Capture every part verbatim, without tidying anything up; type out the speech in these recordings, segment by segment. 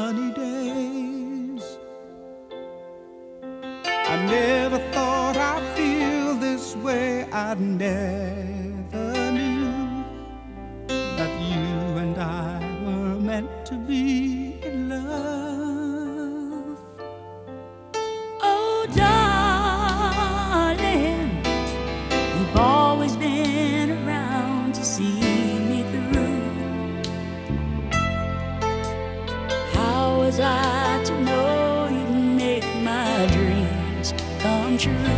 sunny days. I never thought I'd feel this way. I never knew that you and I were meant to be in love. Oh, darling, you've always been around to see me through. How was I to know you'd make my dreams come true?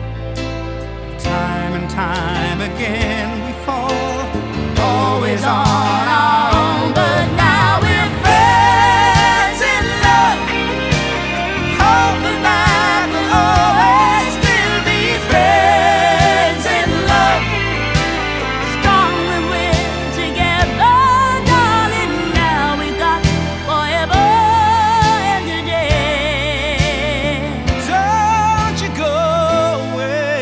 Time and time again we fall, always on our own, but now we're friends in love, hoping that we'll always still be friends in love. Strong when we're together, darling. Now we got forever and a day. Don't you go away.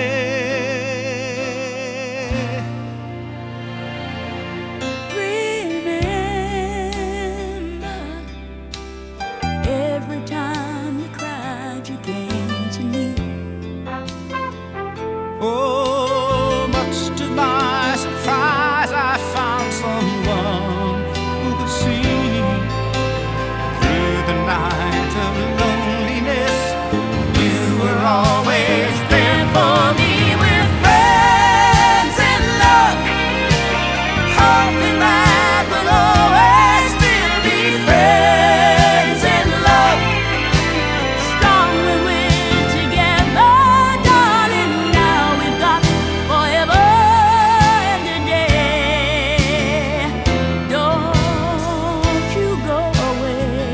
Remember, every time you cried, you came to me. Oh, much to my surprise, I found someone who could see through the night of loneliness. You were always there for me. We're friends in love, hoping that we'll always still be friends in love. Strong when we're together, darling. Now we've got forever and a day. Don't you go away.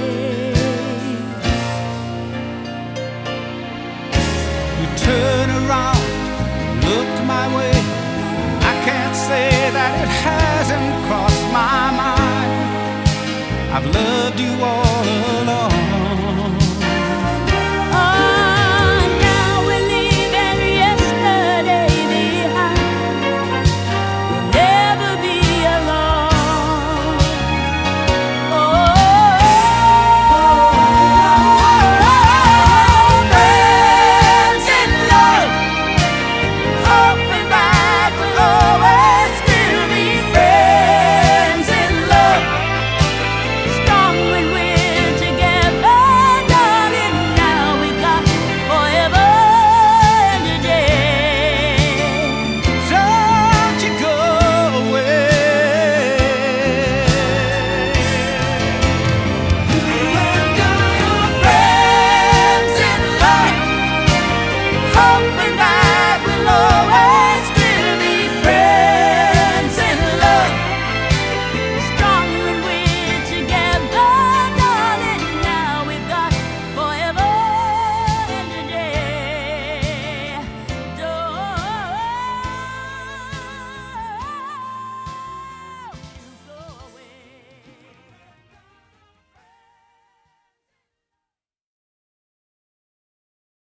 You turn around, look my way. I can't say that it hasn't crossed my mind. I've loved you all along.